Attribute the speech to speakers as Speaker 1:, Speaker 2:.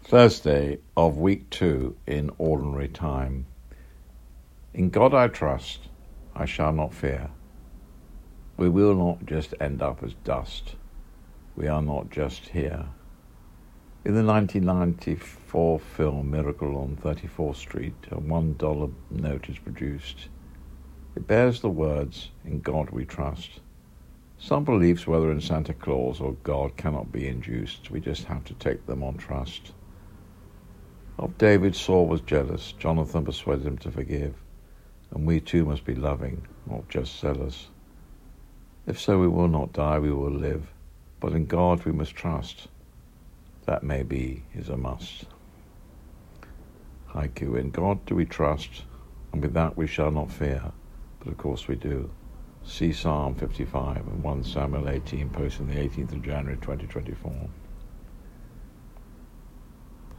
Speaker 1: Thursday of week 2 in ordinary time. In God I trust, I shall not fear. We will not just end up as dust. We are not just here. In the 1994 film Miracle on 34th Street, a $1 note is produced. It bears the words, "In God we trust." Some beliefs, whether in Santa Claus or God, cannot be induced. We just have to take them on trust. Of David, Saul was jealous. Jonathan persuaded him to forgive. And we too must be loving, not just zealous. If so, we will not die, we will live. But in God we must trust. That maybe is a must. Haiku. In God do we trust, and with that we shall not fear. But of course we do. See Psalm 55 and 1 Samuel 18, posted on the 18th of January 2024.